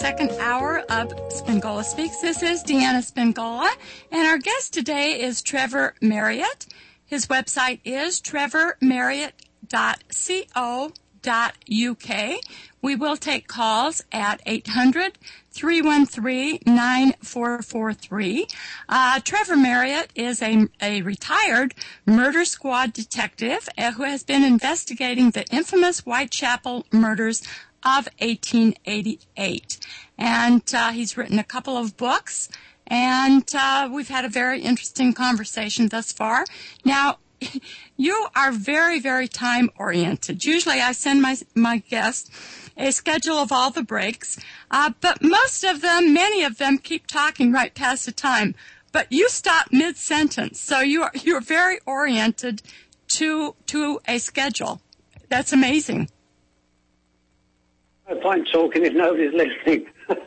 second hour of Spingola Speaks. This is Deanna Spingola, and our guest today is Trevor Marriott. His website is trevormarriott.co.uk. We will take calls at 800-313-9443. Trevor Marriott is a retired murder squad detective who has been investigating the infamous Whitechapel murders of 1888. And he's written a couple of books, and we've had a very interesting conversation thus far. Now, you are very, very time-oriented. Usually I send my guests a schedule of all the breaks, but many of them keep talking right past the time. But you stop mid-sentence, so you're very oriented to a schedule. That's amazing. No point talking if nobody's listening.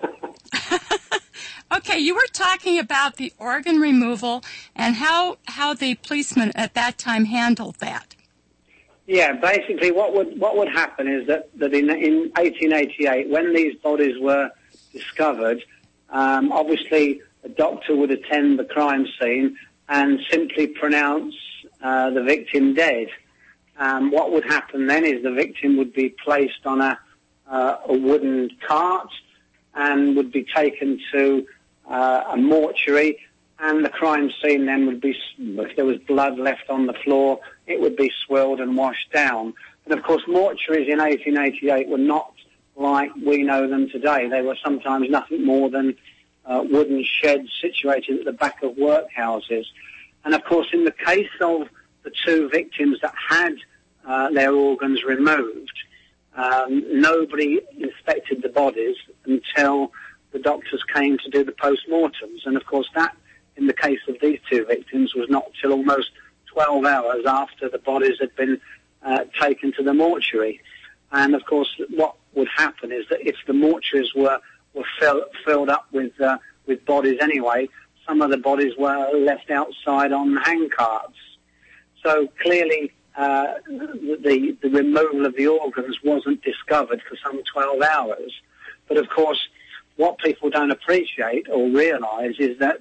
Okay, you were talking about the organ removal and how the policeman at that time handled that. Yeah, basically what would happen is that in 1888, when these bodies were discovered, obviously a doctor would attend the crime scene and simply pronounce the victim dead. What would happen then is the victim would be placed on a wooden cart and would be taken to a mortuary, and the crime scene then would be, if there was blood left on the floor, it would be swilled and washed down. And of course, mortuaries in 1888 were not like we know them today. They were sometimes nothing more than wooden sheds situated at the back of workhouses. And of course, in the case of the two victims that had their organs removed, nobody inspected the bodies until the doctors came to do the post-mortems. And of course, that, in the case of these two victims, was not till almost 12 hours after the bodies had been taken to the mortuary. And of course, what would happen is that if the mortuaries were filled up with bodies anyway, some of the bodies were left outside on hand carts. So clearly, the removal of the organs wasn't discovered for some 12 hours. But of course, what people don't appreciate or realise is that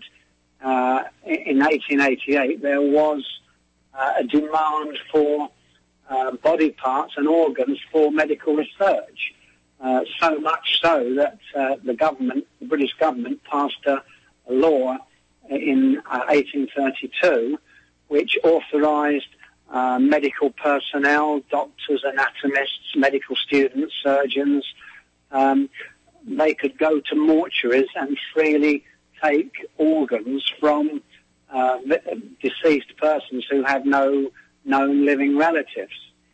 in 1888 there was a demand for body parts and organs for medical research. So much so that the British government, passed a law in 1832 which authorised medical personnel, doctors, anatomists, medical students, surgeons, they could go to mortuaries and freely take organs from deceased persons who had no known living relatives.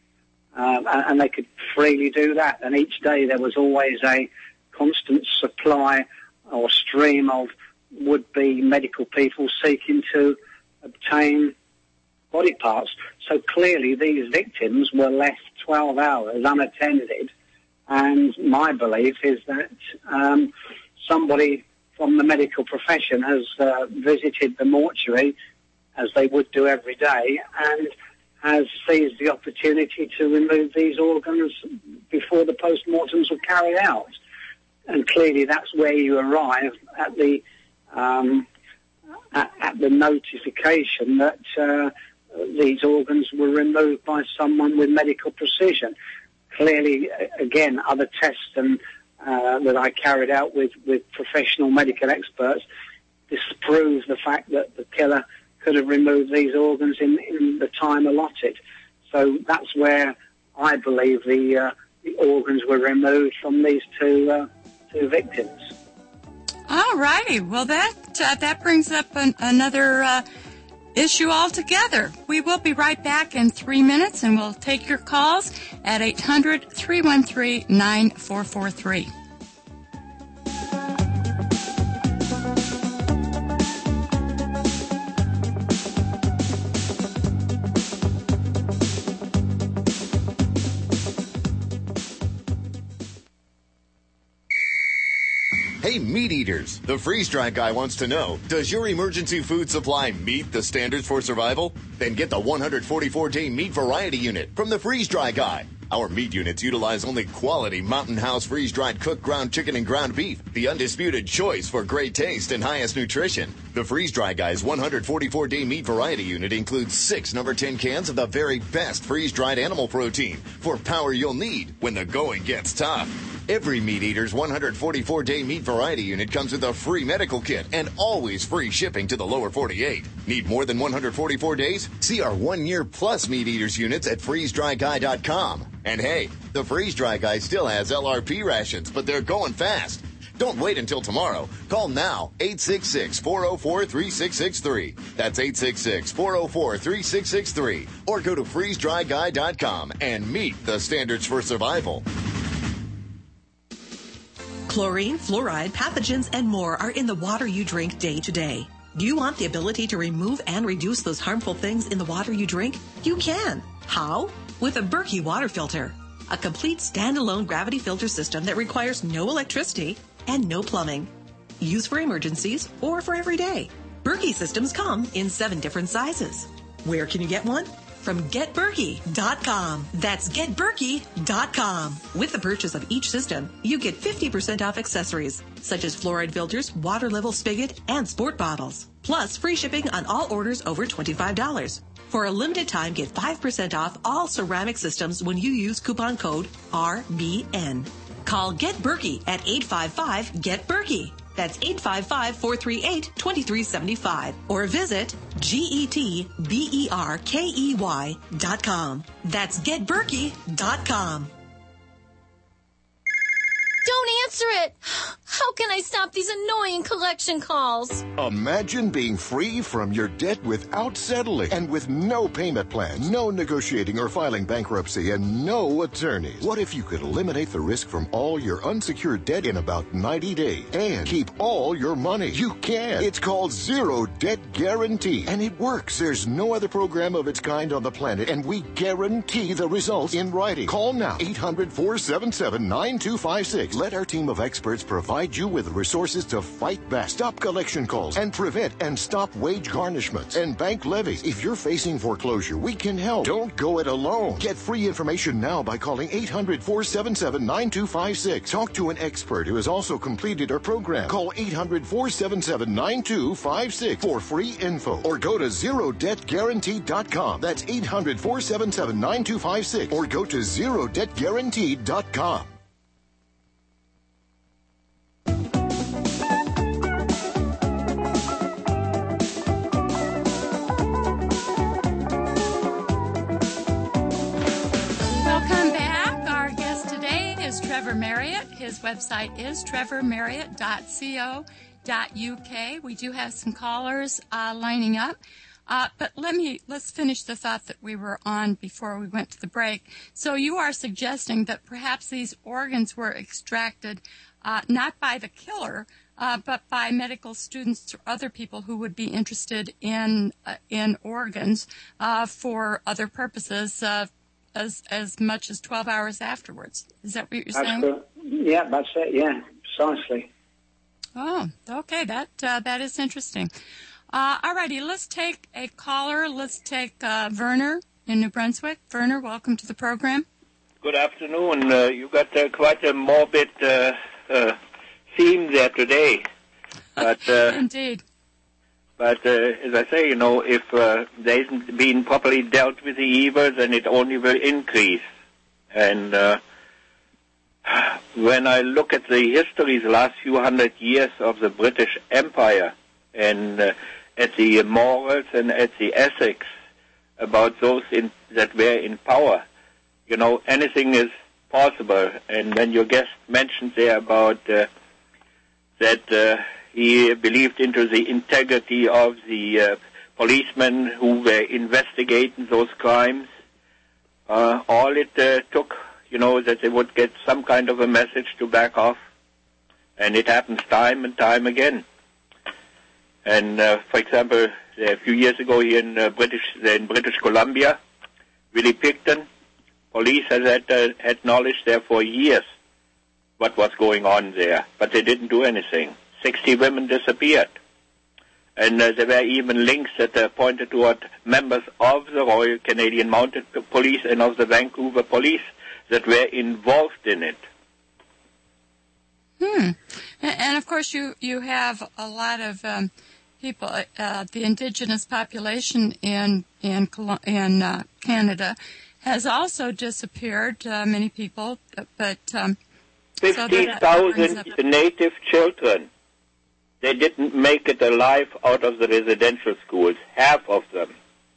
And they could freely do that. And each day there was always a constant supply or stream of would-be medical people seeking to obtain body parts. So clearly these victims were left 12 hours unattended. And my belief is that somebody from the medical profession has visited the mortuary, as they would do every day, and has seized the opportunity to remove these organs before the post-mortems were carried out. And clearly that's where you arrive at the notification that these organs were removed by someone with medical precision. Clearly, again, other tests that I carried out with professional medical experts disprove the fact that the killer could have removed these organs in the time allotted. So that's where I believe the organs were removed from these two victims. All righty. Well, that brings up another issue altogether. We will be right back in 3 minutes, and we'll take your calls at 800-313-9443. Hey, meat eaters, the freeze-dry guy wants to know, does your emergency food supply meet the standards for survival? Then get the 144-day meat variety unit from the freeze-dry guy. Our meat units utilize only quality Mountain House freeze-dried cooked ground chicken and ground beef, the undisputed choice for great taste and highest nutrition. The Freeze-Dry Guy's 144-day meat variety unit includes 6 number 10 cans of the very best freeze-dried animal protein for power you'll need when the going gets tough. Every Meat Eater's 144-day meat variety unit comes with a free medical kit and always free shipping to the lower 48. Need more than 144 days? See our 1-year plus Meat Eaters units at freezedryguy.com. And hey, the Freeze-Dry Guy still has LRP rations, but they're going fast. Don't wait until tomorrow. Call now, 866-404-3663. That's 866-404-3663. Or go to freezedryguy.com and meet the standards for survival. Chlorine, fluoride, pathogens, and more are in the water you drink day to day. Do you want the ability to remove and reduce those harmful things in the water you drink? You can. How? With a Berkey water filter. A complete standalone gravity filter system that requires no electricity and no plumbing. Used for emergencies or for every day. Berkey systems come in 7 different sizes. Where can you get one? From GetBerkey.com. That's GetBerkey.com. With the purchase of each system, you get 50% off accessories, such as fluoride filters, water level spigot, and sport bottles. Plus, free shipping on all orders over $25. For a limited time, get 5% off all ceramic systems when you use coupon code RBN. Call Get Berkey at 855-GET-BERKEY. That's 855-438-2375. Or visit GetBerkey.com. That's GetBerkey.com. Don't answer it! How can I stop these annoying collection calls? Imagine being free from your debt without settling and with no payment plans, no negotiating or filing bankruptcy, and no attorneys. What if you could eliminate the risk from all your unsecured debt in about 90 days and keep all your money? You can. It's called Zero Debt Guarantee, and it works. There's no other program of its kind on the planet, and we guarantee the results in writing. Call now, 800-477-9256. Let our team of experts provide you with resources to fight back, stop collection calls, and prevent and stop wage garnishments and bank levies. If you're facing foreclosure, we can help. Don't go it alone. Get free information now by calling 800-477-9256. Talk to an expert who has also completed our program. Call 800-477-9256 for free info, or go to ZeroDebtGuarantee.com. That's 800-477-9256, or go to ZeroDebtGuarantee.com. Trevor Marriott. His website is trevormarriott.co.uk. We do have some callers lining up. But let's finish the thought that we were on before we went to the break. So you are suggesting that perhaps these organs were extracted not by the killer, but by medical students or other people who would be interested in organs for other purposes, as much as 12 hours afterwards. Is that what you're saying? Cool. Yeah, that's it. Yeah, precisely. Oh, okay. That is interesting. All righty, let's take a caller. Let's take Werner in New Brunswick. Werner, welcome to the program. Good afternoon. You got quite a morbid theme there today. But, indeed. But as I say, if there isn't been properly dealt with the evil, then it only will increase. And when I look at the history, the last few hundred years of the British Empire, and at the morals and at the ethics about those that were in power, anything is possible. And when your guest mentioned there about that he believed into the integrity of the policemen who were investigating those crimes, all it took, that they would get some kind of a message to back off. And it happens time and time again. And, for example, a few years ago here in British Columbia, Willie Picton, police had knowledge there for years what was going on there, but they didn't do anything. 60 women disappeared. And there were even links that pointed toward members of the Royal Canadian Mounted Police and of the Vancouver Police that were involved in it. And of course, you have a lot of people. The indigenous population in Canada has also disappeared. Many people, but 50,000 native children. They didn't make it alive out of the residential schools. Half of them.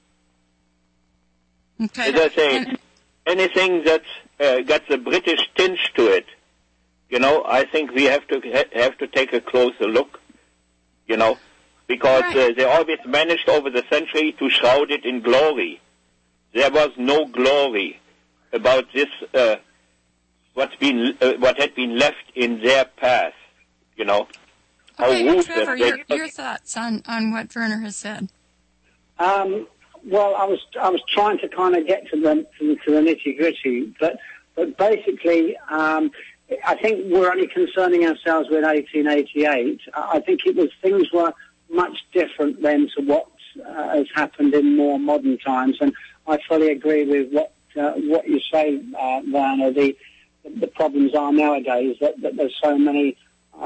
Okay. As I say, anything that's got the British tinge to it, I think we have to take a closer look, because they always managed over the century to shroud it in glory. There was no glory about this, what had been left in their past, Okay, Trevor, your thoughts on what Werner has said. Well, I was trying to kind of get to the nitty gritty, but basically, I think we're only concerning ourselves with 1888. I think things were much different then to what has happened in more modern times, and I fully agree with what you say, Werner. The problems are nowadays that there's so many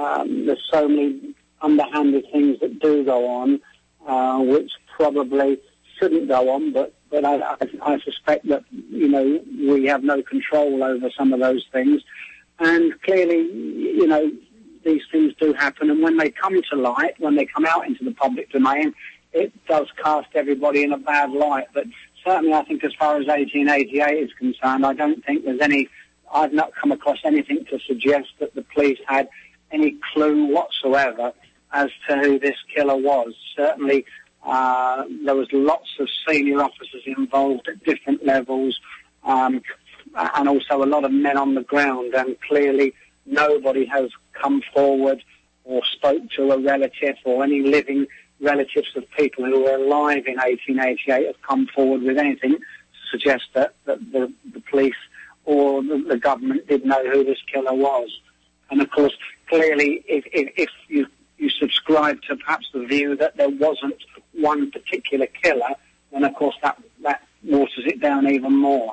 underhanded things that do go on, which probably shouldn't go on, but I suspect that we have no control over some of those things, and clearly these things do happen, and when they come to light, when they come out into the public domain, it does cast everybody in a bad light. But certainly, I think as far as 1888 is concerned, I don't think I've not come across anything to suggest that the police had any clue whatsoever as to who this killer was. Certainly, there was lots of senior officers involved at different levels, and also a lot of men on the ground, and clearly nobody has come forward or spoke to a relative, or any living relatives of people who were alive in 1888 have come forward with anything to suggest that the police or the government did know who this killer was. And of course, clearly, if you subscribe to perhaps the view that there wasn't one particular killer, then of course that waters it down even more.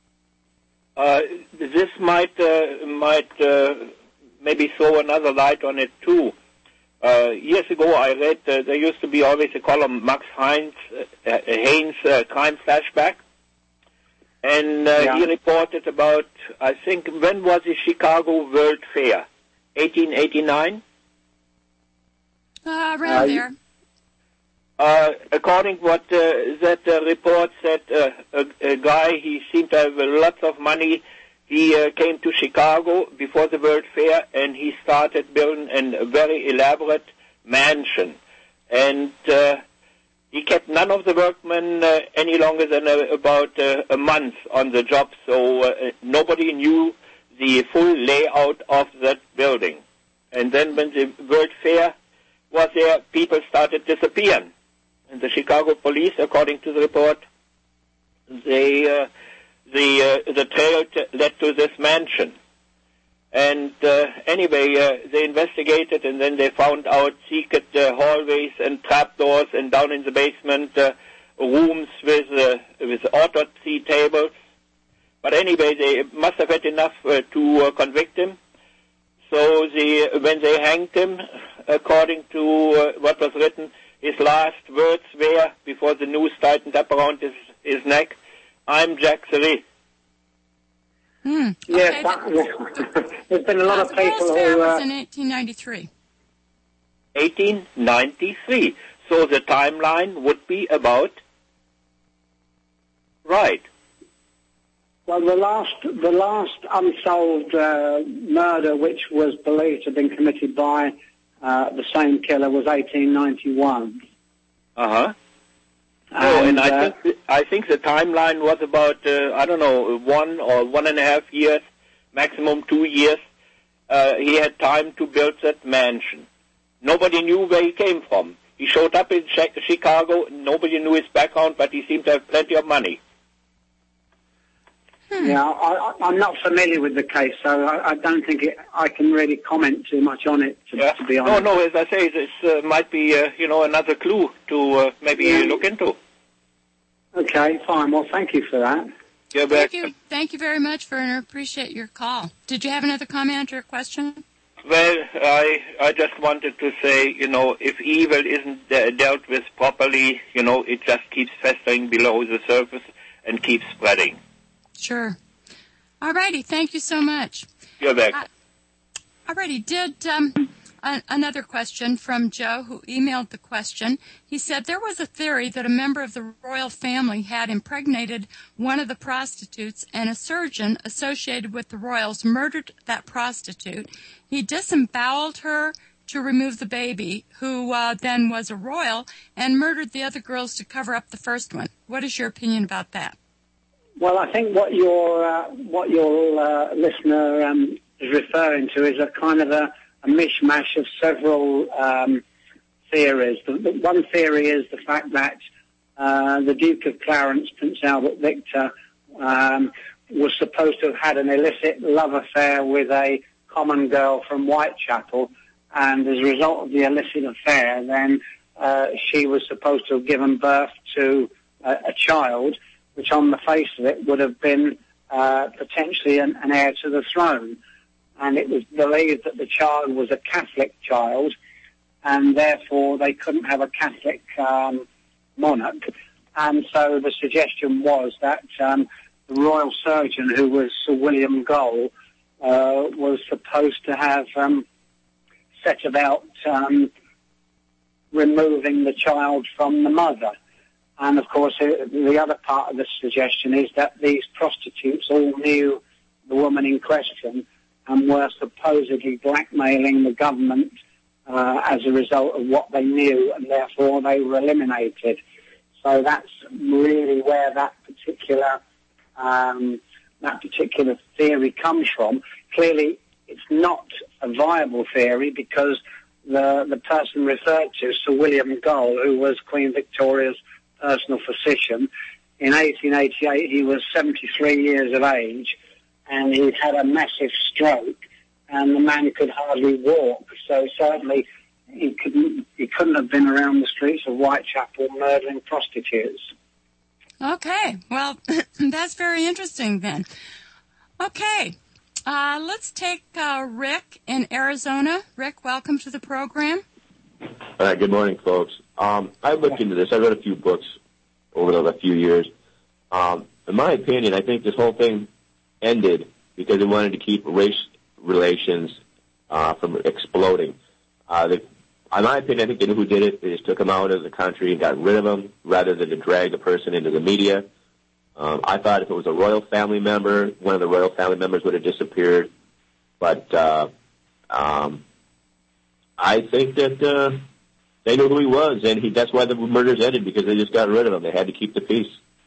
This might maybe throw another light on it too. Years ago, I read there used to be always a column, Max Haynes Crime Flashback, and he reported about, I think, when was the Chicago World Fair? 1889? Around there. According to what that report said, a guy, he seemed to have lots of money. He came to Chicago before the World Fair, and he started building a very elaborate mansion. And he kept none of the workmen any longer than about a month on the job, so nobody knew the full layout of that building. And then when the World Fair was there, people started disappearing. And the Chicago police, according to the report, the trail led to this mansion. And anyway, they investigated, and then they found out secret hallways and trapdoors, and down in the basement rooms with autopsy tables. But anyway, they must have had enough to convict him. So when they hanged him, according to what was written, his last words were, before the noose tightened up around his neck, "I'm Jack the Rip." Yes, there's been a lot of people who... Fair was who... in 1893. 1893. So the timeline would be about... Right. Well, the last unsolved murder, which was believed to have been committed by the same killer, was 1891. Uh-huh. And I think the timeline was about 1 or 1.5 years, maximum 2 years. He had time to build that mansion. Nobody knew where he came from. He showed up in Chicago. Nobody knew his background, but he seemed to have plenty of money. Yeah, I'm not familiar with the case, so I don't think I can really comment too much on it, to be honest. No, as I say, this might be, another clue to maybe look into. Okay, fine. Well, thank you for that. You're welcome. Thank you very much, Werner. Appreciate your call. Did you have another comment or question? Well, I just wanted to say, if evil isn't dealt with properly, it just keeps festering below the surface and keeps spreading. Sure. All righty. Thank you so much. You're welcome. All righty. Did another question from Joe, who emailed the question. He said there was a theory that a member of the royal family had impregnated one of the prostitutes, and a surgeon associated with the royals murdered that prostitute. He disemboweled her to remove the baby, who then was a royal, and murdered the other girls to cover up the first one. What is your opinion about that? Well, I think what your listener is referring to is a kind of a mishmash of several theories. The one theory is the fact that the Duke of Clarence, Prince Albert Victor, was supposed to have had an illicit love affair with a common girl from Whitechapel, and as a result of the illicit affair, then she was supposed to have given birth to a child, which on the face of it would have been potentially an heir to the throne. And it was believed that the child was a Catholic child, and therefore they couldn't have a Catholic monarch. And so the suggestion was that the royal surgeon, who was Sir William Gull, was supposed to have set about removing the child from the mother. And, of course, the other part of the suggestion is that these prostitutes all knew the woman in question and were supposedly blackmailing the government as a result of what they knew, and therefore they were eliminated. So that's really where that particular theory comes from. Clearly, it's not a viable theory because the person referred to, Sir William Gull, who was Queen Victoria's personal physician, in 1888 he was 73 years of age, and he'd had a massive stroke, and the man could hardly walk. So certainly he couldn't have been around the streets of Whitechapel murdering prostitutes. Okay, well, that's very interesting then. Okay, let's take Rick in Arizona. Rick, welcome to the program. Good morning, folks. I looked into this. I read a few books over the few years. In my opinion, I think this whole thing ended because they wanted to keep race relations from exploding. In my opinion, I think they knew who did it. They just took them out of the country and got rid of them rather than to drag the person into the media. I thought if it was a royal family member, one of the royal family members would have disappeared. But I think that they knew who he was, and that's why the murders ended, because they just got rid of him. They had to keep the peace.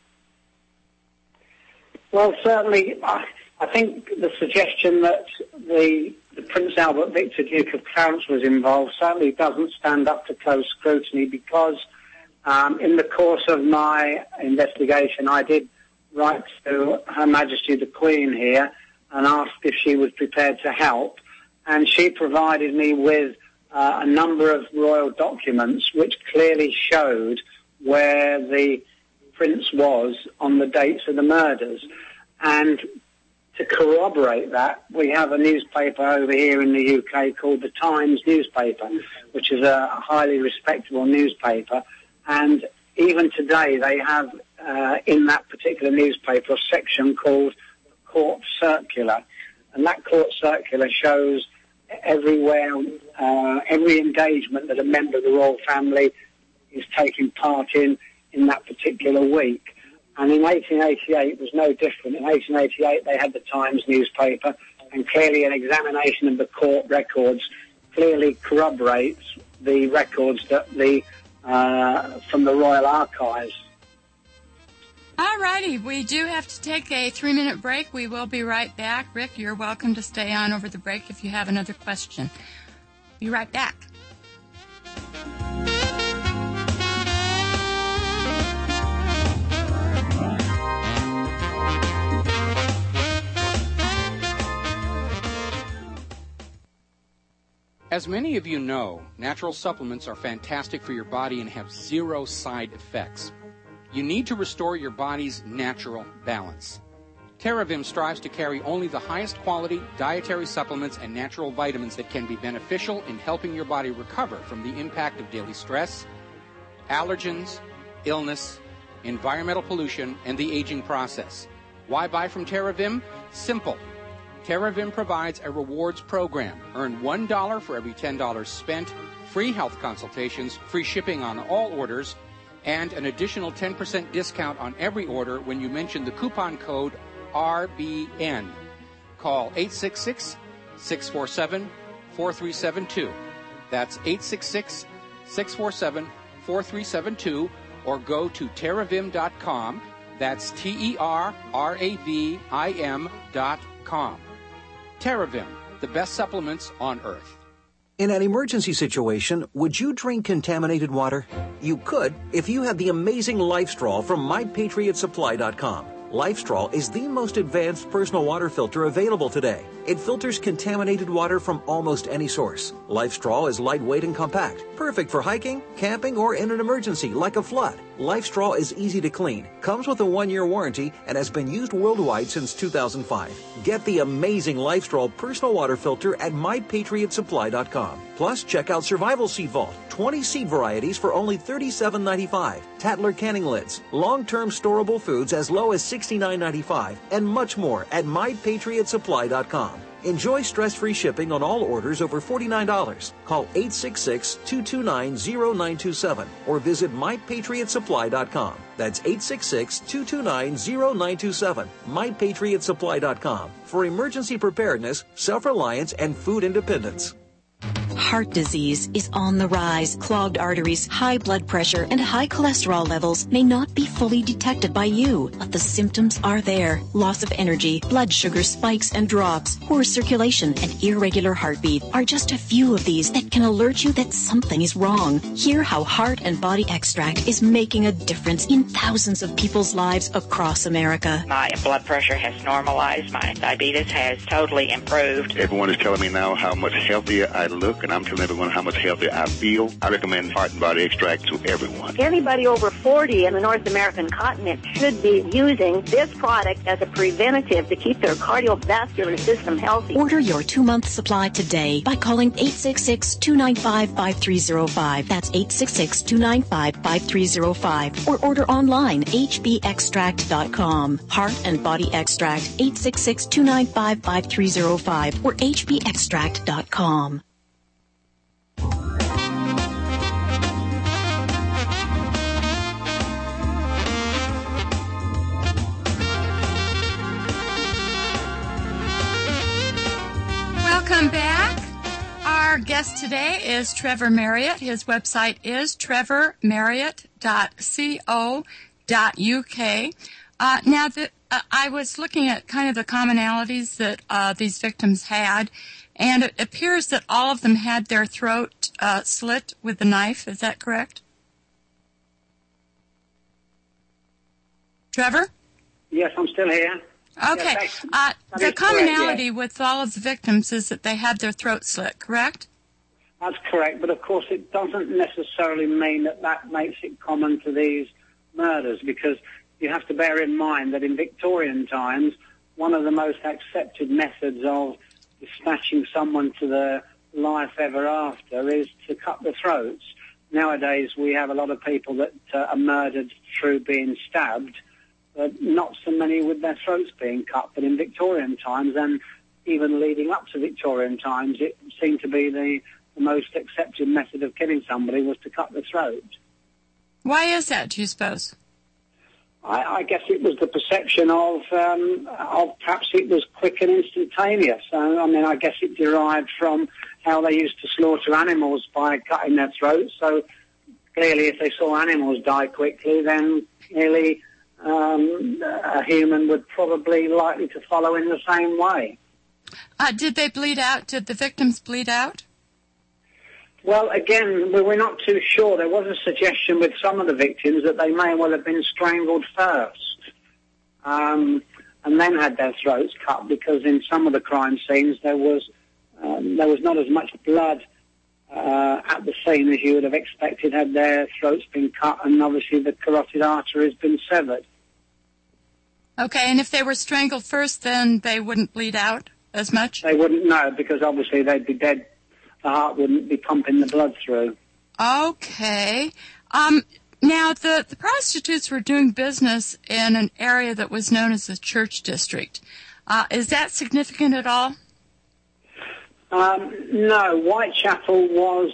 Well, certainly, I think the suggestion that the Prince Albert Victor, Duke of Clarence, was involved certainly doesn't stand up to close scrutiny, because in the course of my investigation, I did write to Her Majesty the Queen here and asked if she was prepared to help, and she provided me with a number of royal documents which clearly showed where the prince was on the dates of the murders. And to corroborate that, we have a newspaper over here in the UK called the Times newspaper, which is a highly respectable newspaper. And even today they have in that particular newspaper a section called Court Circular. And that Court Circular shows everywhere, every engagement that a member of the royal family is taking part in that particular week. And in 1888 it was no different. In 1888 they had the Times newspaper, and clearly an examination of the court records clearly corroborates the records that from the Royal Archives. All righty, we do have to take a 3-minute break. We will be right back. Rick, you're welcome to stay on over the break if you have another question. Be right back. As many of you know, natural supplements are fantastic for your body and have zero side effects. You need to restore your body's natural balance. TerraVim strives to carry only the highest quality dietary supplements and natural vitamins that can be beneficial in helping your body recover from the impact of daily stress, allergens, illness, environmental pollution, and the aging process. Why buy from TerraVim? Simple. TerraVim provides a rewards program. Earn $1 for every $10 spent, free health consultations, free shipping on all orders, and an additional 10% discount on every order when you mention the coupon code RBN. Call 866-647-4372. That's 866-647-4372, or go to TerraVim.com. That's TerraVim.com. TerraVim, the best supplements on Earth. In an emergency situation, would you drink contaminated water? You could if you had the amazing LifeStraw from MyPatriotSupply.com. LifeStraw is the most advanced personal water filter available today. It filters contaminated water from almost any source. LifeStraw is lightweight and compact, perfect for hiking, camping, or in an emergency like a flood. LifeStraw is easy to clean, comes with a 1-year warranty, and has been used worldwide since 2005. Get the amazing LifeStraw personal water filter at MyPatriotSupply.com. Plus, check out Survival Seed Vault, 20 seed varieties for only $37.95, Tatler canning lids, long-term storable foods as low as $69.95, and much more at MyPatriotSupply.com. Enjoy stress-free shipping on all orders over $49. Call 866-229-0927 or visit MyPatriotSupply.com. That's 866-229-0927. MyPatriotSupply.com for emergency preparedness, self-reliance, and food independence. Heart disease is on the rise. Clogged arteries, high blood pressure, and high cholesterol levels may not be fully detected by you, but the symptoms are there. Loss of energy, blood sugar spikes and drops, poor circulation, and irregular heartbeat are just a few of these that can alert you that something is wrong. Hear how Heart and Body Extract is making a difference in thousands of people's lives across America. My blood pressure has normalized. My diabetes has totally improved. Everyone is telling me now how much healthier I look, and I'm telling everyone how much healthier I feel. I recommend Heart and Body Extract to everyone. Anybody over 40 in the North American continent should be using this product as a preventative to keep their cardiovascular system healthy. Order your 2-month supply today by calling 866-295-5305. That's 866-295-5305. Or order online, hbextract.com. Heart and Body Extract, 866-295-5305 or hbextract.com. Welcome back. Our guest today is Trevor Marriott. His website is trevormarriott.co.uk. Now, I was looking at kind of the commonalities that these victims had, and it appears that all of them had their throat slit with the knife. Is that correct? Trevor? Yes, I'm still here. Okay. Yes, the commonality correct, with all of the victims is that they had their throat slit, correct? That's correct, but of course it doesn't necessarily mean that makes it common to these murders, because you have to bear in mind that in Victorian times, one of the most accepted methods of dispatching someone to their life ever after is to cut the throats. Nowadays we have a lot of people that are murdered through being stabbed, but not so many with their throats being cut. But in Victorian times, and even leading up to Victorian times, it seemed to be the most accepted method of killing somebody was to cut the throat. Why is that, do you suppose? I guess it was the perception of perhaps it was quick and instantaneous. I mean, I guess it derived from how they used to slaughter animals by cutting their throats. So clearly, if they saw animals die quickly, then clearly a human would probably likely to follow in the same way. Did they bleed out? Did the victims bleed out? Well, again, we're not too sure. There was a suggestion with some of the victims that they may well have been strangled first and then had their throats cut, because in some of the crime scenes there was not as much blood at the scene as you would have expected had their throats been cut, and obviously the carotid artery has been severed. Okay, and if they were strangled first, then they wouldn't bleed out as much? They wouldn't know, because obviously they'd be dead. The heart wouldn't be pumping the blood through. Okay. Now, the prostitutes were doing business in an area that was known as the Church District. Is that significant at all? No. Whitechapel was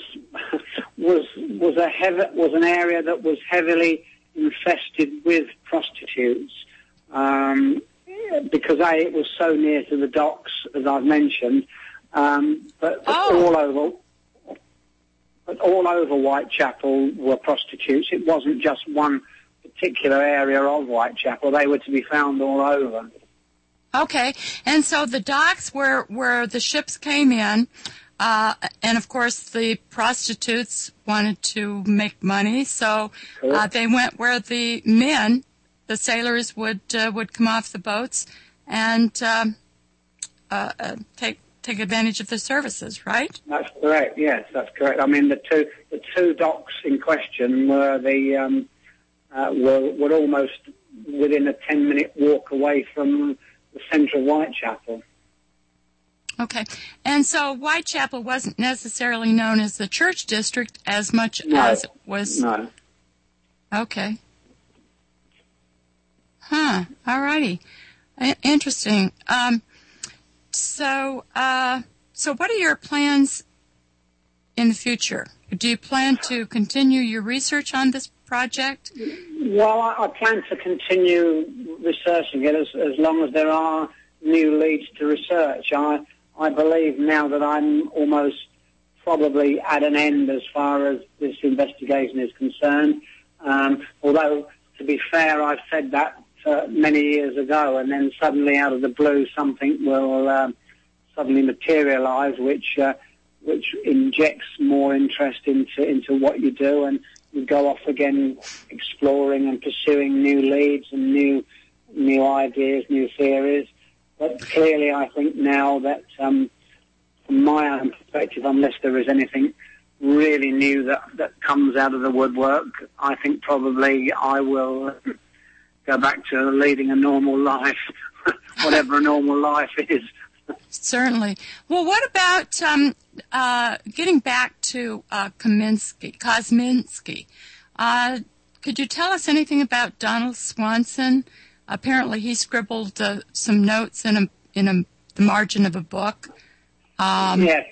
an area that was heavily infested with prostitutes, because it was so near to the docks, as I've mentioned. But all over Whitechapel were prostitutes. It wasn't just one particular area of Whitechapel. They were to be found all over. Okay, and so the docks where the ships came in, and of course the prostitutes wanted to make money, so they went where the men, the sailors, would come off the boats and take advantage of the services, right? That's correct. Yes, that's correct. I mean, the two docks in question were were almost within a 10-minute walk away from the centre of Whitechapel. Okay, and so Whitechapel wasn't necessarily known as the Church District as much as it was. No. Okay. Huh. All righty. Interesting. So what are your plans in the future? Do you plan to continue your research on this project? Well, I plan to continue researching it as long as there are new leads to research. I believe now that I'm almost probably at an end as far as this investigation is concerned. Although, to be fair, I've said that many years ago, and then suddenly out of the blue something will suddenly materialise, which injects more interest into what you do, and you go off again exploring and pursuing new leads and new ideas, new theories. But clearly I think now that from my own perspective, unless there is anything really new that comes out of the woodwork, I think probably I will go back to leading a normal life, whatever a normal life is. Certainly. Well, what about getting back to Kosminski? Could you tell us anything about Donald Swanson? Apparently, he scribbled some notes in the margin of a book. Yeah.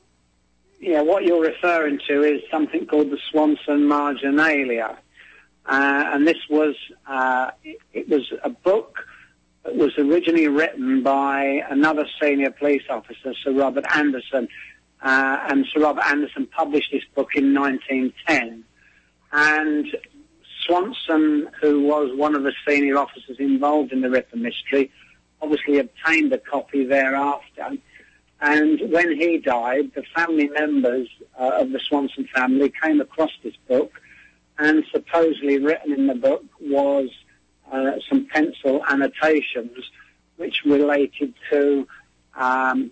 What you're referring to is something called the Swanson Marginalia, and this was it was a book. It was originally written by another senior police officer, Sir Robert Anderson, and Sir Robert Anderson published this book in 1910. And Swanson, who was one of the senior officers involved in the Ripper mystery, obviously obtained a copy thereafter. And when he died, the family members of the Swanson family came across this book, and supposedly written in the book was some pencil annotations which related to an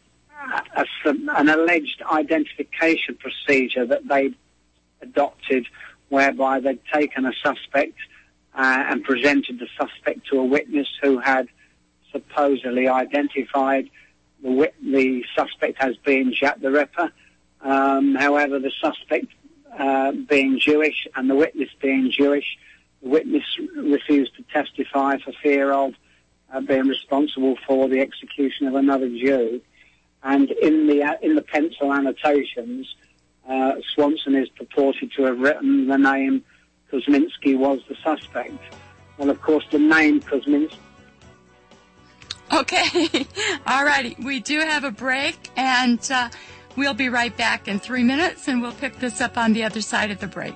alleged identification procedure that they'd adopted, whereby they'd taken a suspect and presented the suspect to a witness who had supposedly identified the suspect as being Jack the Ripper. However, the suspect being Jewish and the witness being Jewish, the witness refused to testify for fear of being responsible for the execution of another Jew. And in the pencil annotations, Swanson is purported to have written the name Kosminski was the suspect. Well, of course, the name Kosminski... Okay. All righty. We do have a break, and we'll be right back in 3 minutes, and we'll pick this up on the other side of the break.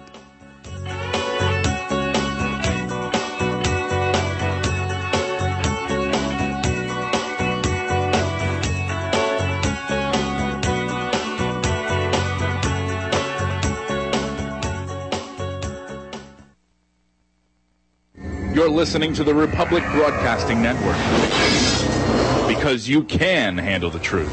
You're listening to the Republic Broadcasting Network, because you can handle the truth.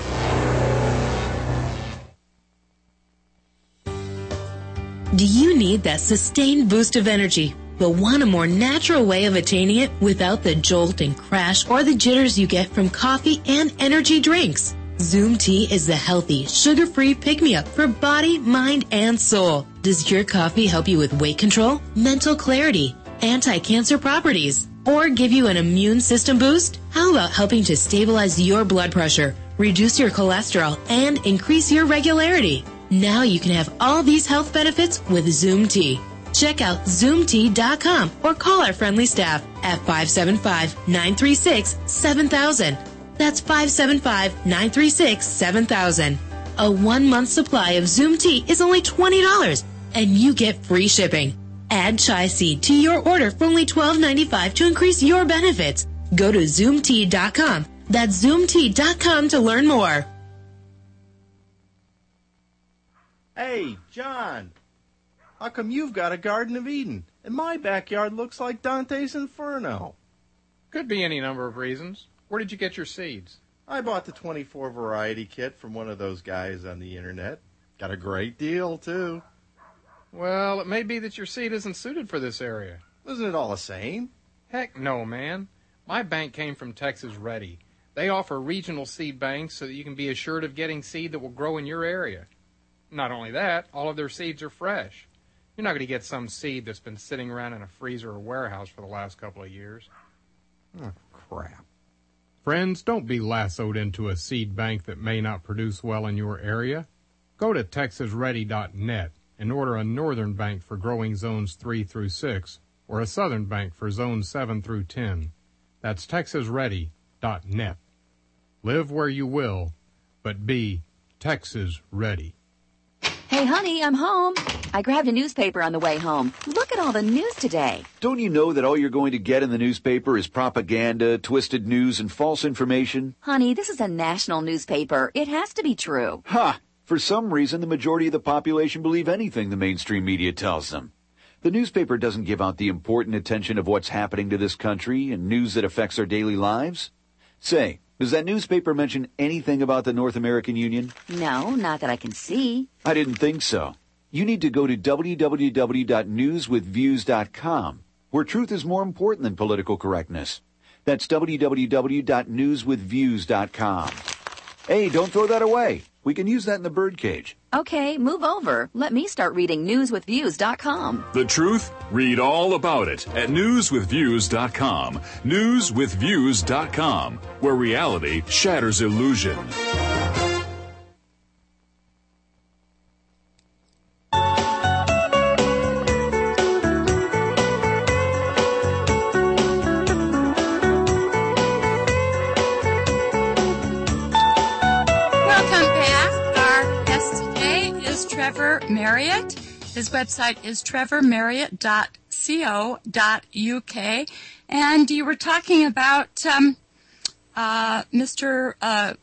Do you need that sustained boost of energy but want a more natural way of attaining it without the jolt and crash or the jitters you get from coffee and energy drinks. Zoom Tea is the healthy, sugar-free pick-me-up for body, mind, and soul. Does your coffee help you with weight control, mental clarity, anti-cancer properties, or give you an immune system boost? How about helping to stabilize your blood pressure, reduce your cholesterol, and increase your regularity? Now you can have all these health benefits with Zoom Tea. Check out ZoomTea.com or call our friendly staff at 575-936-7000. That's 575-936-7000. A 1-month supply of Zoom Tea is only $20, and you get free shipping. Add chai seed to your order for only $12.95 to increase your benefits. Go to ZoomTea.com. That's ZoomTea.com to learn more. Hey, John, how come you've got a Garden of Eden and my backyard looks like Dante's Inferno? Could be any number of reasons. Where did you get your seeds? I bought the 24 variety kit from one of those guys on the internet. Got a great deal, too. Well, it may be that your seed isn't suited for this area. Isn't it all the same? Heck no, man. My bank came from Texas Ready. They offer regional seed banks so that you can be assured of getting seed that will grow in your area. Not only that, all of their seeds are fresh. You're not going to get some seed that's been sitting around in a freezer or warehouse for the last couple of years. Oh, crap. Friends, don't be lassoed into a seed bank that may not produce well in your area. Go to TexasReady.net and order a northern bank for growing zones 3 through 6 or a southern bank for zones 7 through 10. That's TexasReady.net. Live where you will, but be Texas Ready. Hey, honey, I'm home. I grabbed a newspaper on the way home. Look at all the news today. Don't you know that all you're going to get in the newspaper is propaganda, twisted news, and false information? Honey, this is a national newspaper. It has to be true. Ha! For some reason, the majority of the population believe anything the mainstream media tells them. The newspaper doesn't give out the important attention of what's happening to this country and news that affects our daily lives. Say, does that newspaper mention anything about the North American Union? No, not that I can see. I didn't think so. You need to go to www.newswithviews.com, where truth is more important than political correctness. That's www.newswithviews.com. Hey, don't throw that away. We can use that in the birdcage. Okay, move over. Let me start reading newswithviews.com. The truth? Read all about it at newswithviews.com. Newswithviews.com, where reality shatters illusion. Trevor Marriott. His website is trevormarriott.co.uk. And you were talking about Mr.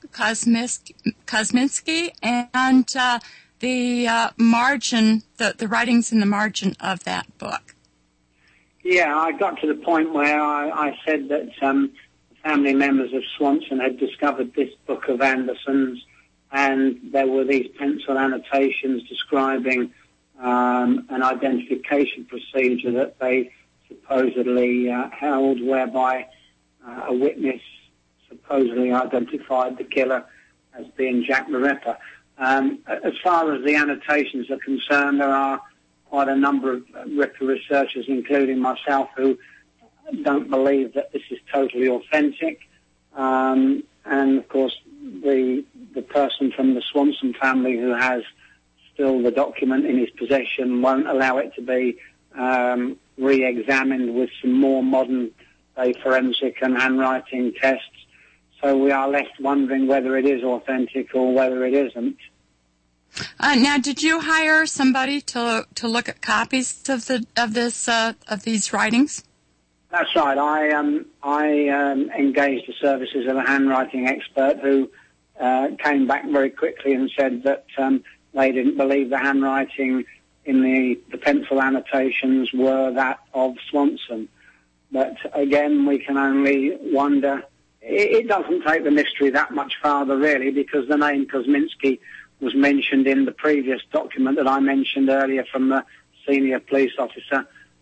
Kosminski and the margin, the writings in the margin of that book. Yeah, I got to the point where I said that family members of Swanson had discovered this book of Anderson's, and there were these pencil annotations describing an identification procedure that they supposedly held, whereby a witness supposedly identified the killer as being Jack the Ripper. As far as the annotations are concerned, there are quite a number of Ripper researchers, including myself, who don't believe that this is totally authentic. And, of course, the person from the Swanson family who has still the document in his possession won't allow it to be re-examined with some more modern-day forensic and handwriting tests. So we are left wondering whether it is authentic or whether it isn't. Now, did you hire somebody to look at copies of these writings? That's right. I engaged the services of a handwriting expert who came back very quickly and said that they didn't believe the handwriting in the pencil annotations were that of Swanson. But again, we can only wonder. It doesn't take the mystery that much farther, really, because the name Kosminski was mentioned in the previous document that I mentioned earlier from the senior police officer.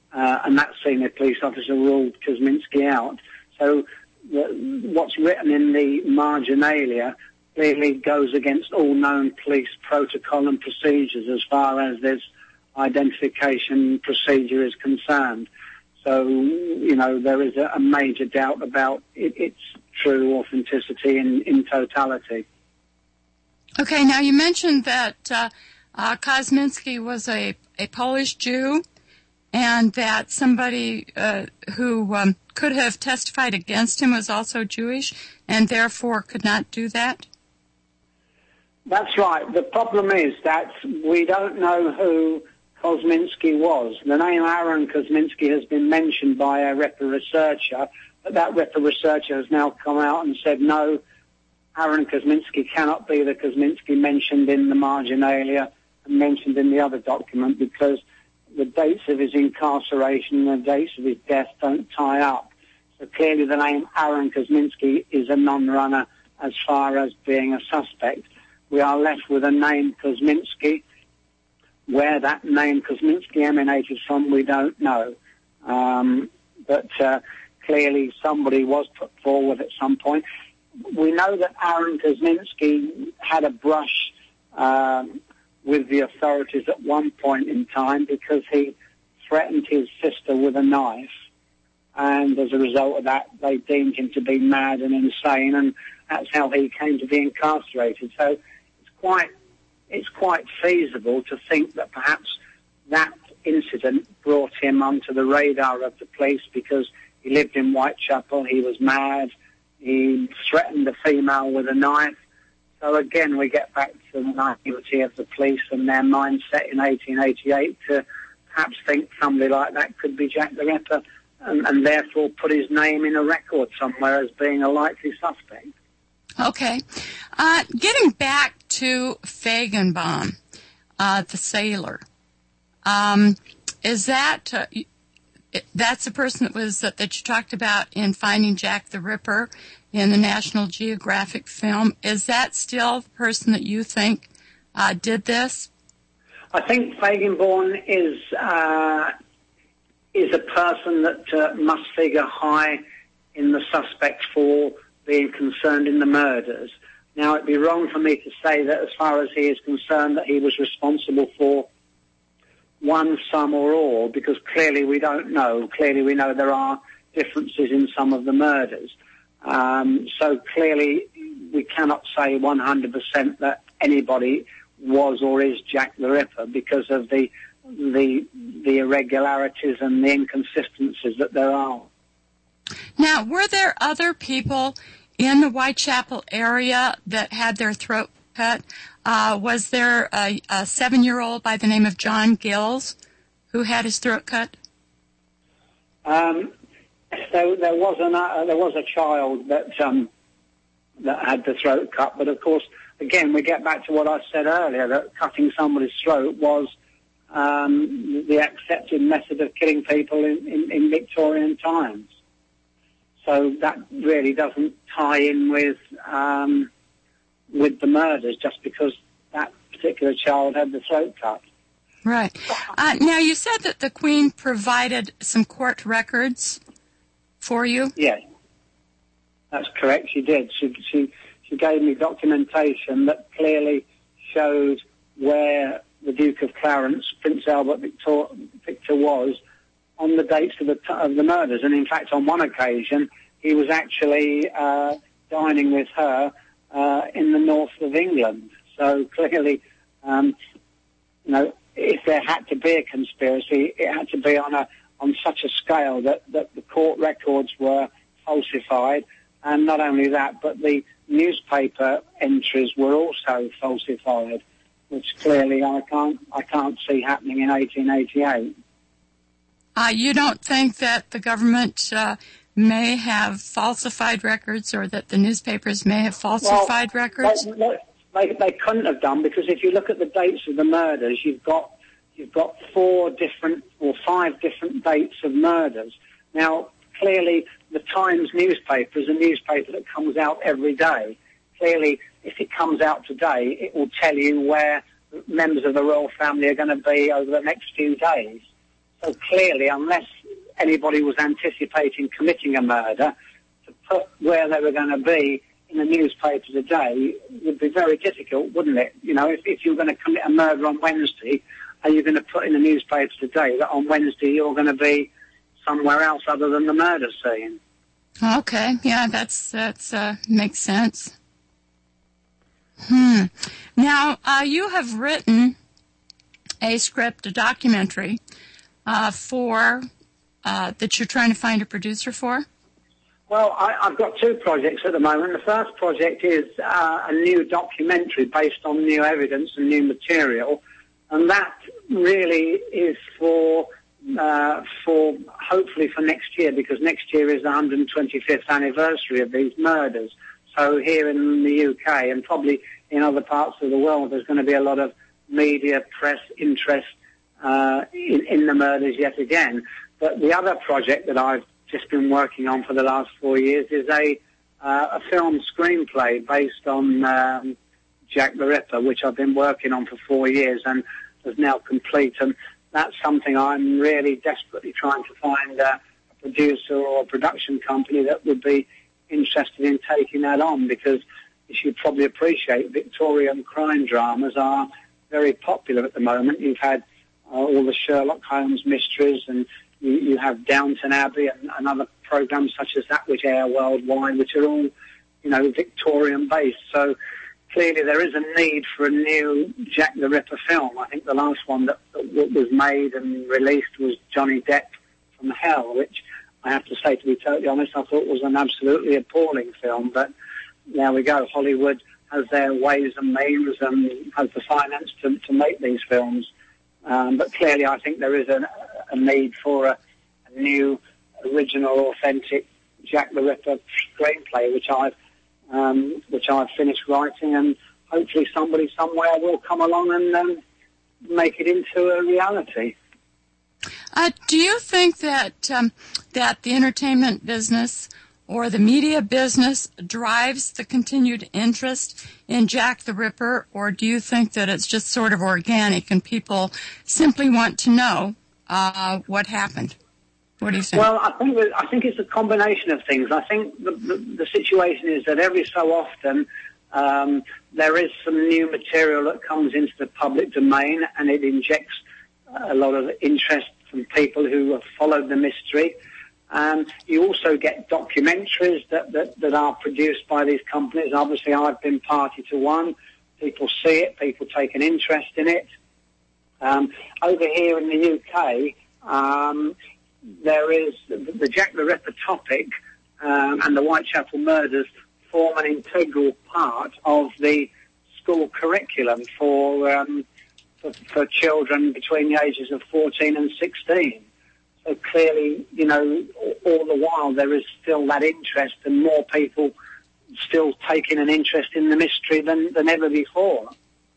and that senior police officer ruled Kosminski out. So what's written in the marginalia clearly goes against all known police protocol and procedures as far as this identification procedure is concerned. So, there is a major doubt about its true authenticity in totality. Okay, now you mentioned that Kosminski was a Polish Jew, and that somebody who could have testified against him was also Jewish, and therefore could not do that? That's right. The problem is that we don't know who Kosminski was. The name Aaron Kosminski has been mentioned by a REPA researcher, but that REPA researcher has now come out and said, no, Aaron Kosminski cannot be the Kosminski mentioned in the marginalia and mentioned in the other document, because the dates of his incarceration and the dates of his death don't tie up. So clearly the name Aaron Kosminski is a non-runner as far as being a suspect. We are left with a name Kosminski. Where that name Kosminski emanated from, we don't know. But clearly somebody was put forward at some point. We know that Aaron Kosminski had a brush with the authorities at one point in time because he threatened his sister with a knife. And as a result of that, they deemed him to be mad and insane, and that's how he came to be incarcerated. So it's quite feasible to think that perhaps that incident brought him onto the radar of the police because he lived in Whitechapel, he was mad, he threatened a female with a knife. So again, we get back to the naivety of the police and their mindset in 1888 to perhaps think somebody like that could be Jack the Ripper, and therefore put his name in a record somewhere as being a likely suspect. Okay. Getting back to Feigenbaum, the sailor, is that that's the person that you talked about in Finding Jack the Ripper in the National Geographic film? Is that still the person that you think did this? I think Feigenbaum is a person that must figure high in the suspect for being concerned in the murders. Now, it'd be wrong for me to say that as far as he is concerned that he was responsible for one, some or all, because clearly we don't know. Clearly we know there are differences in some of the murders. So clearly we cannot say 100% that anybody was or is Jack the Ripper because of the irregularities and the inconsistencies that there are. Now, were there other people in the Whitechapel area that had their throat cut? Was there a 7-year-old by the name of John Gills who had his throat cut? There was a child that had the throat cut, but of course, again, we get back to what I said earlier, that cutting somebody's throat was the accepted method of killing people in Victorian times. So that really doesn't tie in with the murders just because that particular child had the throat cut. Right. Now, you said that the Queen provided some court records for you? Yes, that's correct. She did. She gave me documentation that clearly showed where the Duke of Clarence, Prince Albert Victor was on the dates of the murders. And in fact, on one occasion, he was actually dining with her in the north of England. So clearly, if there had to be a conspiracy, it had to be on such a scale that the court records were falsified. And not only that, but the newspaper entries were also falsified, which clearly I can't see happening in 1888. You don't think that the government may have falsified records, or that the newspapers may have falsified records? They couldn't have done, because if you look at the dates of the murders, you've got 5 different dates of murders. Now, clearly, the Times newspaper is a newspaper that comes out every day. Clearly, if it comes out today, it will tell you where members of the royal family are going to be over the next few days. So clearly, unless anybody was anticipating committing a murder, to put where they were going to be in the newspaper today would be very difficult, wouldn't it? You know, if you were going to commit a murder on Wednesday, are you going to put in the newspaper today that on Wednesday you're going to be somewhere else other than the murder scene? Okay, yeah, that's makes sense. Now, you have written a script, a documentary, for that you're trying to find a producer for? Well, I've got two projects at the moment. The first project is a new documentary based on new evidence and new material, and that really is for hopefully for next year, because next year is the 125th anniversary of these murders. So here in the UK and probably in other parts of the world, there's going to be a lot of media, press interest in the murders yet again. But the other project that I've just been working on for the last 4 years is a film screenplay based on Jack the Ripper, which I've been working on for 4 years and is now complete. And that's something I'm really desperately trying to find a producer or a production company that would be interested in taking that on, because as you probably appreciate, Victorian crime dramas are very popular at the moment. You've had all the Sherlock Holmes mysteries, and you have Downton Abbey and other programs such as that which air worldwide, which are all, you know, Victorian based. So clearly there is a need for a new Jack the Ripper film. I think the last one that was made and released was Johnny Depp from Hell, which I have to say, to be totally honest, I thought was an absolutely appalling film. But there we go. Hollywood has their ways and means and has the finance to make these films. But clearly I think there is a need for a new, original, authentic Jack the Ripper screenplay, which I've finished writing, and hopefully somebody somewhere will come along and make it into a reality. Do you think that that the entertainment business or the media business drives the continued interest in Jack the Ripper, or do you think that it's just sort of organic and people simply want to know what happened? What do you think? Well, I think it's a combination of things. I think the situation is that every so often there is some new material that comes into the public domain, and it injects a lot of interest from people who have followed the mystery. You also get documentaries that are produced by these companies. Obviously, I've been party to one. People see it. People take an interest in it. Over here in the UK, there is the Jack the Ripper topic and the Whitechapel murders form an integral part of the school curriculum for children between the ages of 14 and 16. So clearly, you know, all the while there is still that interest, and more people still taking an interest in the mystery than ever before.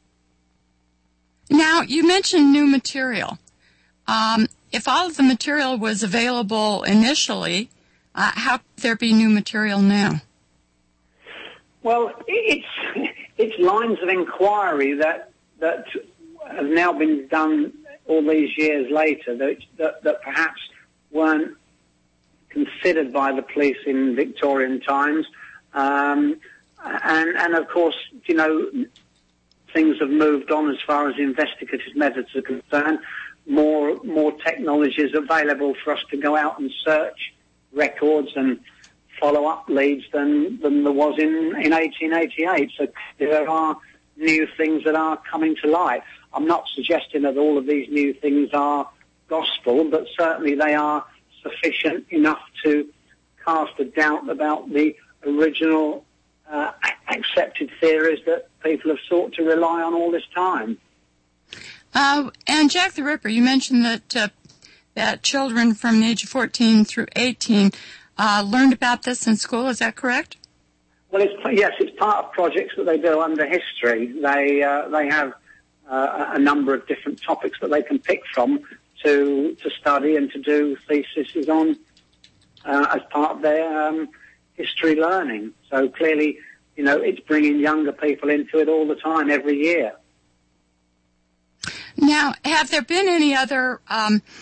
Now, you mentioned new material. If all of the material was available initially, how could there be new material now? Well, it's lines of inquiry that have now been done all these years later that perhaps weren't considered by the police in Victorian times. And of course, you know, things have moved on as far as investigative methods are concerned. More technology is available for us to go out and search records and follow up leads than there was in 1888. So there are new things that are coming to light. I'm not suggesting that all of these new things are gospel, but certainly they are sufficient enough to cast a doubt about the original accepted theories that people have sought to rely on all this time. And Jack the Ripper, you mentioned that children from the age of 14 through 18 learned about this in school. Is that correct? Well, it's part of projects that they do under history. They have a number of different topics that they can pick from to study and to do theses on as part of their history learning. So clearly, you know, it's bringing younger people into it all the time, every year. Now, have there been any other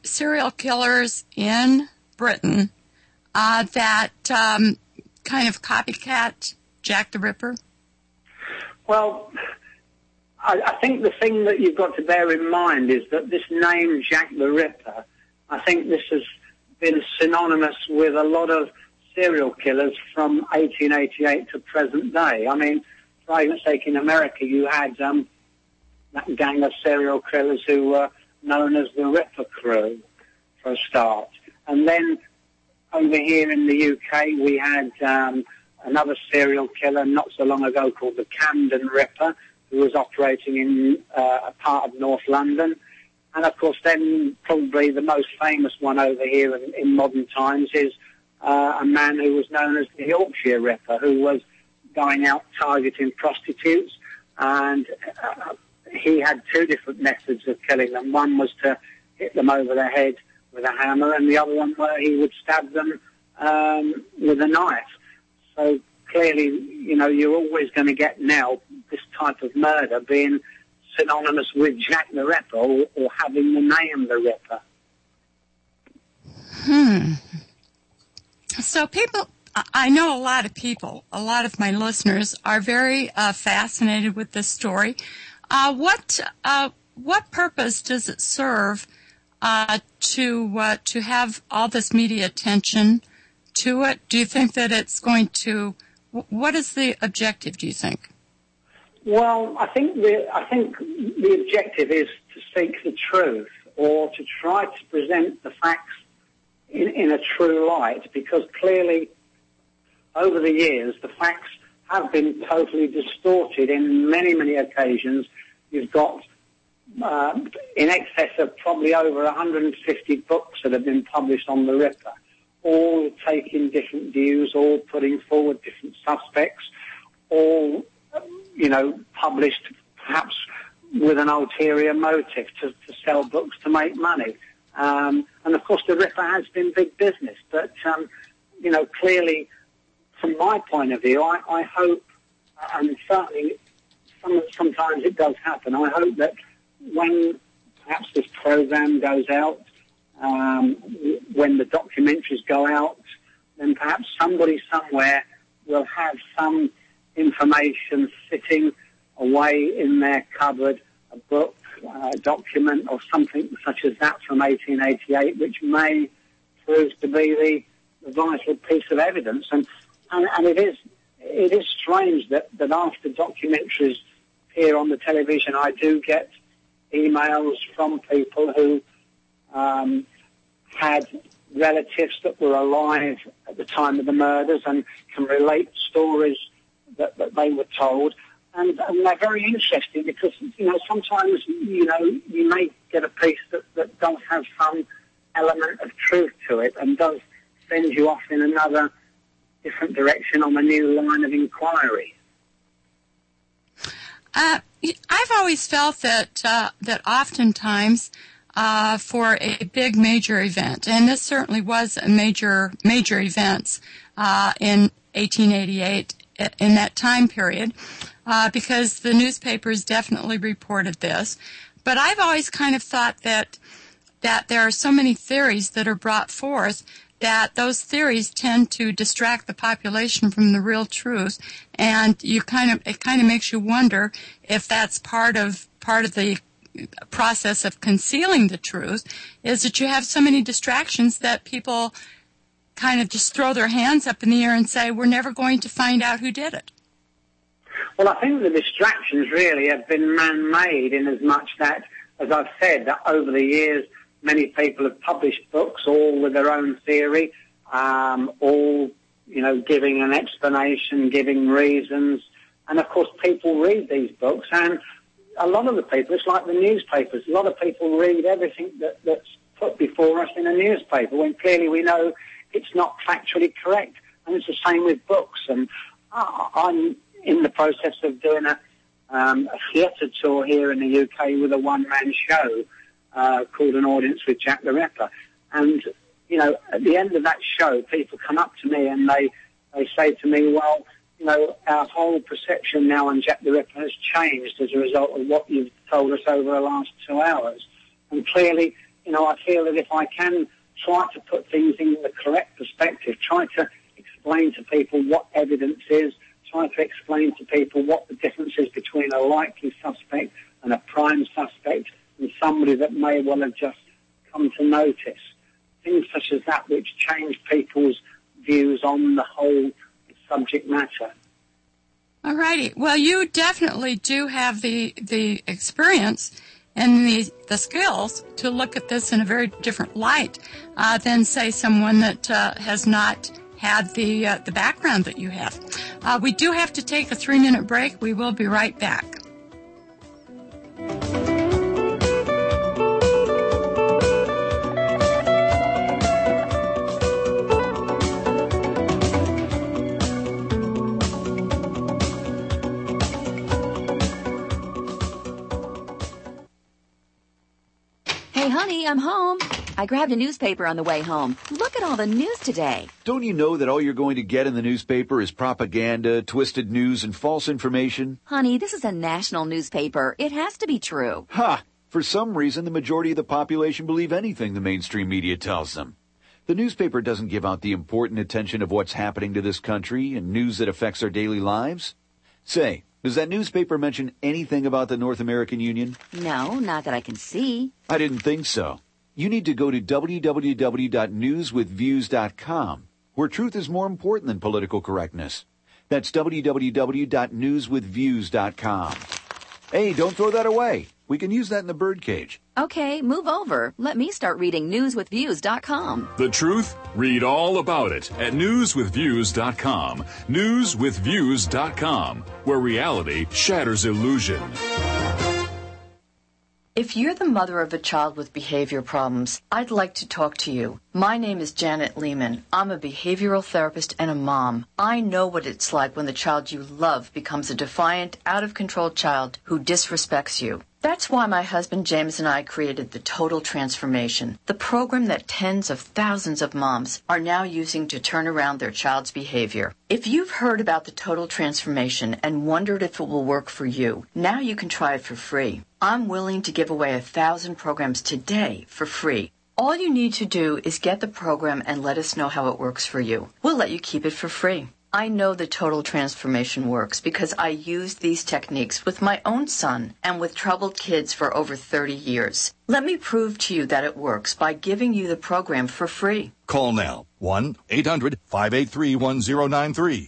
serial killers in Britain that kind of copycat Jack the Ripper? Well, I think the thing that you've got to bear in mind is that this name, Jack the Ripper, I think this has been synonymous with a lot of serial killers from 1888 to present day. I mean, for argument's sake, in America, you had that gang of serial killers who were known as the Ripper Crew, for a start. And then over here in the UK, we had another serial killer not so long ago called the Camden Ripper, who was operating in a part of North London. And, of course, then probably the most famous one over here in modern times is a man who was known as the Yorkshire Ripper, who was going out targeting prostitutes. And he had two different methods of killing them. One was to hit them over the head with a hammer, and the other one where he would stab them with a knife. So clearly, you know, you're always going to get now this type of murder being synonymous with Jack the Ripper or having the name the Ripper. So people, I know a lot of people, a lot of my listeners are very fascinated with this story. What purpose does it serve to have all this media attention to it? Do you think that it's going to? What is the objective, do you think? Well, I think the objective is to seek the truth, or to try to present the facts in a true light, because clearly over the years the facts have been totally distorted in many, many occasions. You've got in excess of probably over 150 books that have been published on the Ripper, all taking different views, all putting forward different suspects, all, you know, published perhaps with an ulterior motive to sell books to make money. And of course the Ripper has been big business, but, you know, clearly from my point of view, I hope, and certainly sometimes it does happen, I hope that when perhaps this program goes out, when the documentaries go out, then perhaps somebody somewhere will have some information sitting away in their cupboard, a book, a document or something such as that from 1888, which may prove to be the vital piece of evidence. And it is strange that after documentaries appear on the television, I do get emails from people who had relatives that were alive at the time of the murders and can relate stories that they were told. And they're very interesting because, you know, sometimes, you know, you may get a piece that does have some element of truth to it and does send you off in another different direction on a new line of inquiry. I've always felt that oftentimes for a big major event, and this certainly was a major events in 1888 in that time period, because the newspapers definitely reported this. But I've always kind of thought that there are so many theories that are brought forth that those theories tend to distract the population from the real truth, and it kind of makes you wonder if that's part of the process of concealing the truth, is that you have so many distractions that people kind of just throw their hands up in the air and say, we're never going to find out who did it. Well, I think the distractions really have been man-made in as much that, as I've said, that over the years, many people have published books, all with their own theory, all, you know, giving an explanation, giving reasons. And, of course, people read these books, and a lot of the people, it's like the newspapers, a lot of people read everything that's put before us in a newspaper, when clearly we know it's not factually correct. And it's the same with books. And I'm in the process of doing a theatre tour here in the UK with a one-man show called An Audience with Jack the Ripper. And, you know, at the end of that show, people come up to me and they say to me, well, you know, our whole perception now on Jack the Ripper has changed as a result of what you've told us over the last 2 hours. And clearly, I feel that if I can try to put things in the correct perspective, try to explain to people what evidence is, try to explain to people what the difference is between a likely suspect and a prime suspect and somebody that may well have just come to notice. Things such as that which change people's views on the whole subject matter. All righty. Well, you definitely do have the experience and the skills to look at this in a very different light than, say, someone that has not had the background that you have. We do have to take a 3-minute break. We will be right back. Hey, honey, I'm home. I grabbed a newspaper on the way home. Look at all the news today. Don't you know that all you're going to get in the newspaper is propaganda, twisted news, and false information? Honey, this is a national newspaper. It has to be true. Ha! For some reason, the majority of the population believe anything the mainstream media tells them. The newspaper doesn't give out the important attention of what's happening to this country and news that affects our daily lives. Say, does that newspaper mention anything about the North American Union? No, not that I can see. I didn't think so. You need to go to www.newswithviews.com, where truth is more important than political correctness. That's www.newswithviews.com. Hey, don't throw that away. We can use that in the birdcage. Okay, move over. Let me start reading newswithviews.com. The truth? Read all about it at newswithviews.com. Newswithviews.com, where reality shatters illusion. If you're the mother of a child with behavior problems, I'd like to talk to you. My name is Janet Lehman. I'm a behavioral therapist and a mom. I know what it's like when the child you love becomes a defiant, out-of-control child who disrespects you. That's why my husband James and I created the Total Transformation, the program that tens of thousands of moms are now using to turn around their child's behavior. If you've heard about the Total Transformation and wondered if it will work for you, now you can try it for free. I'm willing to give away 1,000 programs today for free. All you need to do is get the program and let us know how it works for you. We'll let you keep it for free. I know the Total Transformation works because I used these techniques with my own son and with troubled kids for over 30 years. Let me prove to you that it works by giving you the program for free. Call now. 1-800-583-1093.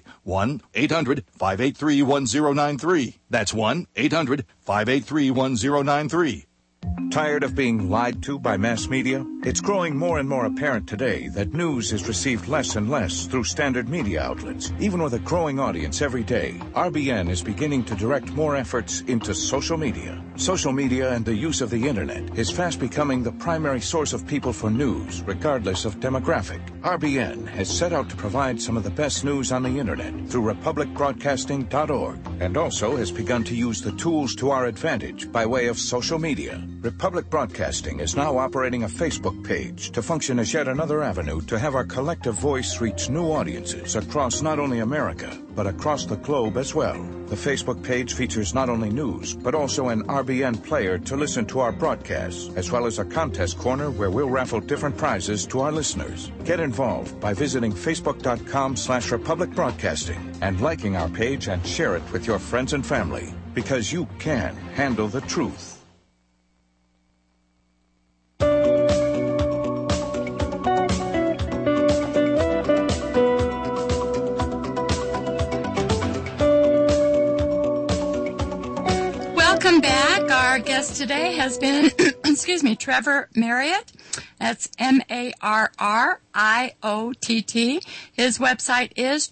1-800-583-1093. That's 1-800-583-1093. Tired of being lied to by mass media? It's growing more and more apparent today that news is received less and less through standard media outlets. Even with a growing audience every day, RBN is beginning to direct more efforts into social media. Social media and the use of the internet is fast becoming the primary source of people for news, regardless of demographic. RBN has set out to provide some of the best news on the internet through republicbroadcasting.org, and also has begun to use the tools to our advantage by way of social media. Republic Broadcasting is now operating a Facebook page to function as yet another avenue to have our collective voice reach new audiences across not only America, but across the globe as well. The Facebook page features not only news, but also an RBN player to listen to our broadcasts, as well as a contest corner where we'll raffle different prizes to our listeners. Get involved by visiting facebook.com/Republic Broadcasting and liking our page and share it with your friends and family, because you can handle the truth. Welcome back. Our guest today has been, Trevor Marriott. That's MARRIOTT. His website is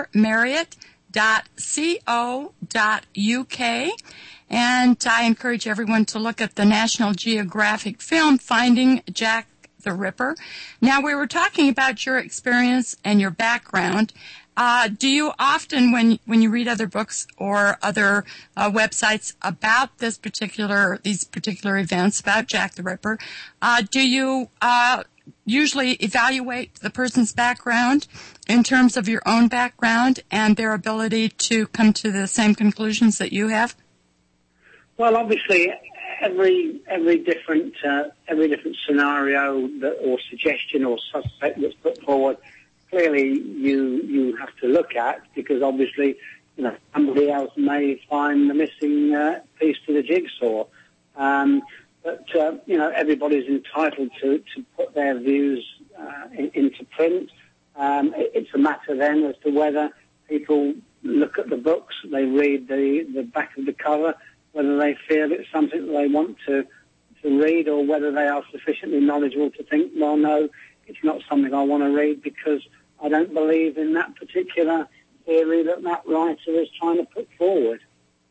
trevormarriott.co.uk. And I encourage everyone to look at the National Geographic film, Finding Jack the Ripper. Now, we were talking about your experience and your background. Do you often, when you read other books or other websites about these particular events about Jack the Ripper, do you usually evaluate the person's background in terms of your own background and their ability to come to the same conclusions that you have? Well, obviously, every different scenario or suggestion or suspect that's put forward, clearly you have to look at, because obviously, you know, somebody else may find the missing piece to the jigsaw. But you know, everybody's entitled to put their views into print. It's a matter then as to whether people look at the books, they read the back of the cover, whether they feel it's something that they want to read, or whether they are sufficiently knowledgeable to think, well, no, it's not something I want to read because I don't believe in that particular theory that writer is trying to put forward.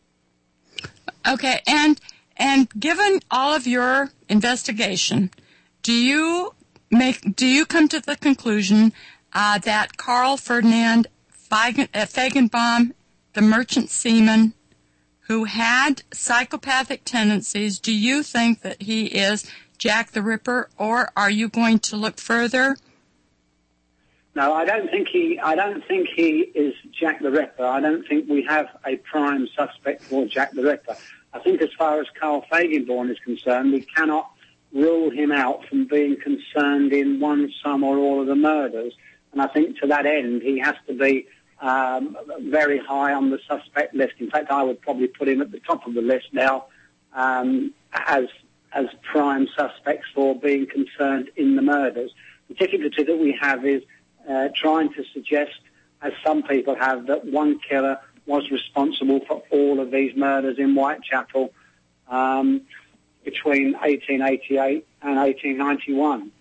Okay, and given all of your investigation, do you come to the conclusion that Carl Ferdinand Feigenbaum, the merchant seaman who had psychopathic tendencies, do you think that he is Jack the Ripper, or are you going to look further? No, I don't think he is Jack the Ripper. I don't think we have a prime suspect for Jack the Ripper. I think as far as Carl Feigenbaum is concerned, we cannot rule him out from being concerned in one, some, or all of the murders. And I think to that end, he has to be very high on the suspect list. In fact, I would probably put him at the top of the list now as prime suspects for being concerned in the murders. The difficulty that we have is trying to suggest, as some people have, that one killer was responsible for all of these murders in Whitechapel between 1888 and 1891.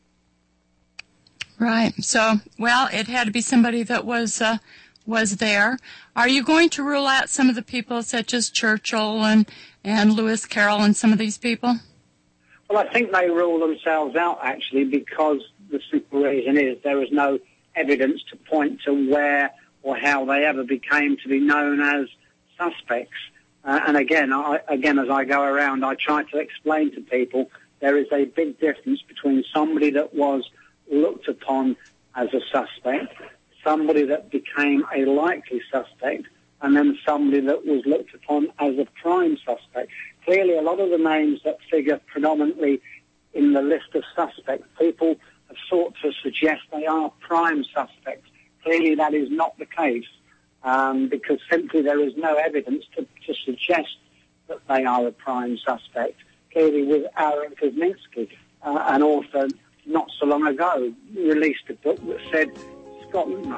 Right. So, well, it had to be somebody that was there. Are you going to rule out some of the people such as Churchill and Lewis Carroll and some of these people? Well, I think they rule themselves out, actually, because the simple reason is there is no evidence to point to where or how they ever became to be known as suspects. And again, as I go around, I try to explain to people there is a big difference between somebody that was looked upon as a suspect, somebody that became a likely suspect, and then somebody that was looked upon as a prime suspect. Clearly, a lot of the names that figure predominantly in the list of suspects, people have sought to suggest they are prime suspects. Clearly, that is not the case, because simply there is no evidence to suggest that they are a prime suspect. Clearly, with Aaron Kosminski, an author not so long ago released a book that said Scotland.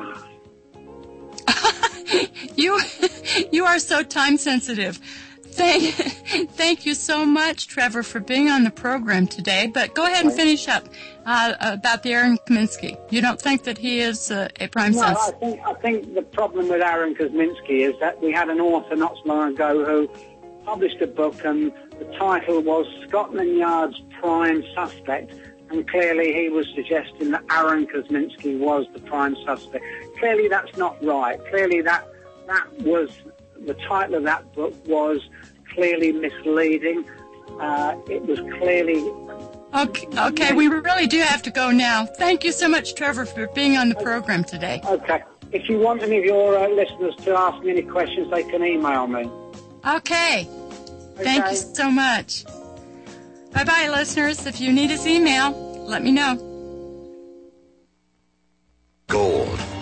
You are so time sensitive. Thank you so much, Trevor, for being on the program today. But go ahead and finish up about the Aaron Kosminski. You don't think that he is a prime suspect? No, I think the problem with Aaron Kosminski is that we had an author not so long ago who published a book, and the title was Scotland Yard's Prime Suspect, and clearly he was suggesting that Aaron Kosminski was the prime suspect. Clearly that's not right. Clearly that was, the title of that book was clearly misleading. It was clearly... Okay, we really do have to go now. Thank you so much, Trevor, for being on the program today. Okay. If you want any of your listeners to ask me any questions, they can email me. Okay. Thank you so much. Bye-bye, listeners. If you need his email, let me know. Gold.